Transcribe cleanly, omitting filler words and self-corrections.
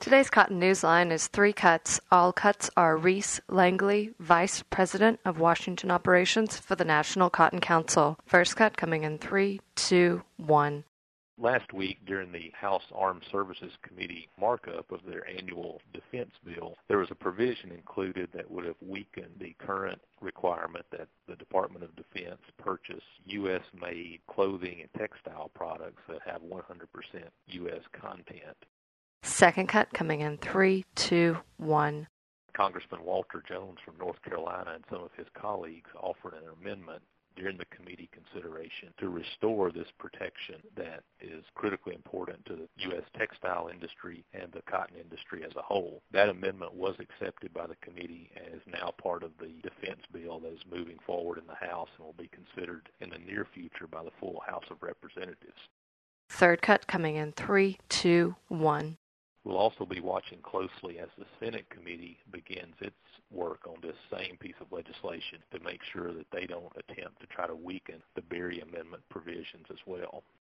Today's Cotton Newsline is three cuts. All cuts are Reese Langley, Vice President of Washington Operations for the National Cotton Council. First cut coming in 3, 2, 1. Last week, during the House Armed Services Committee markup of their annual defense bill, there was a provision included that would have weakened the current requirement that the Department of Defense purchase U.S.-made clothing and textile products that have 100% U.S. content. Second cut coming in 3, 2, 1. Congressman Walter Jones from North Carolina and some of his colleagues offered an amendment during the committee consideration to restore this protection that is critically important to the U.S. textile industry and the cotton industry as a whole. That amendment was accepted by the committee and is now part of the defense bill that is moving forward in the House and will be considered in the near future by the full House of Representatives. Third cut coming in 3, 2, 1. We'll also be watching closely as the Senate committee begins its work on this same piece of legislation to make sure that they don't attempt to try to weaken the Berry Amendment provisions as well.